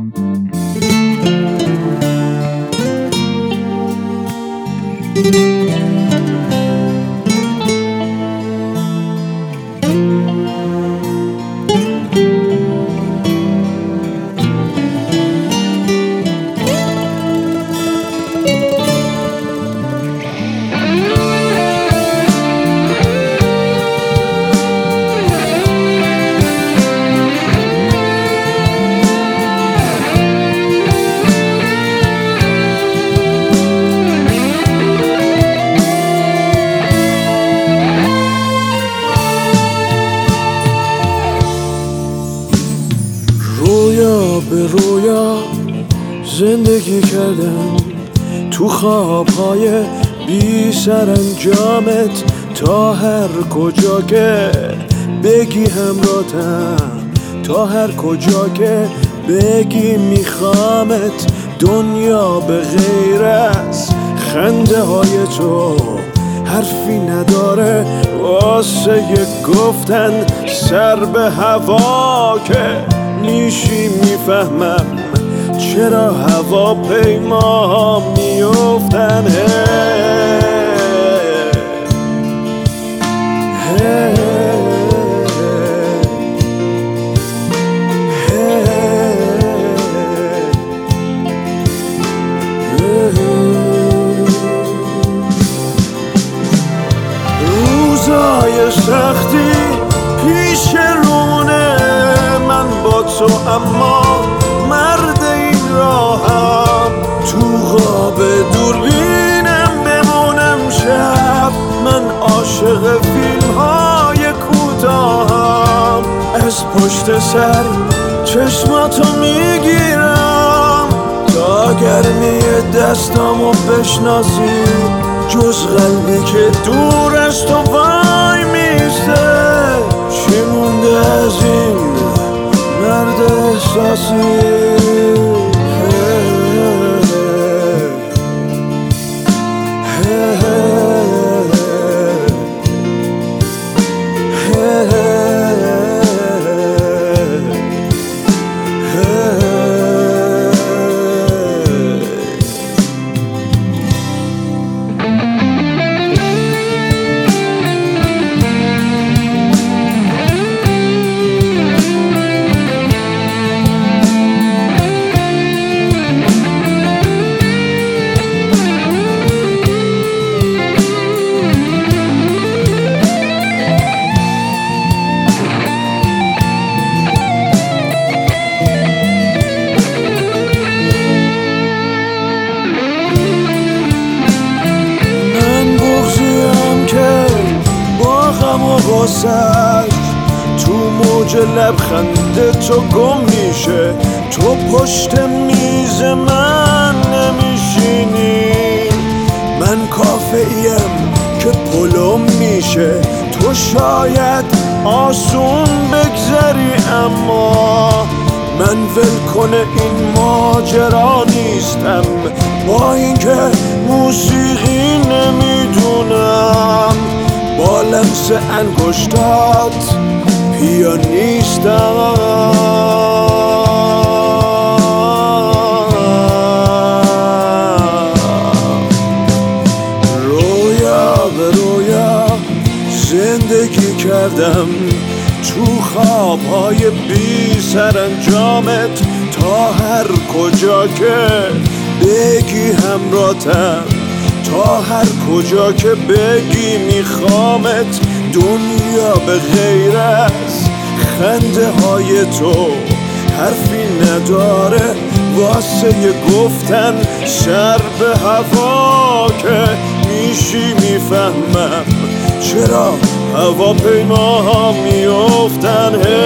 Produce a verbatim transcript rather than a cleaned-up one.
رویا به رویا زندگی کردم، تو خوابهای بی سرانجامت، تا هر کجا که بگی همراهتم، تا هر کجا که بگی میخوامت. دنیا به غیر از خنده های تو حرفی نداره واسه گفتن، سر به هوا که میشی میفهمم چرا هواپیما میافتن. روزای سختی پیش رونه من با تو، اما مرد این راهم. تو خواب دوربینم بمونم شب، من عاشق فیلم های کوتاهم. از پشت سر چشماتو میگیرم تا گرمی دستامو بشناسی، جز قلبی که دور از تو وای میسته. چی مونده از این مرد احساسی؟ واسش تو موج لبخنده تو گم میشه، تو پشت میز من نمیشینی. من کافه‌ایم که پلم میشه، تو شاید آسون بگذری، اما من ولکن این ماجرا نیستم. با اینکه موسیقی نمیدونم، با لمس انگشتات پیانیستم. رویا به رویا زندگی کردم، تو خوابهای بی سرانجامت، تا هر کجا که بگی همراهتم، تا هر کجا که بگی میخوامت. دنیا به غیر از خنده های تو حرفی نداره واسه گفتن، سر به هوا که میشی میفهمم چرا هواپیما ها میافتن.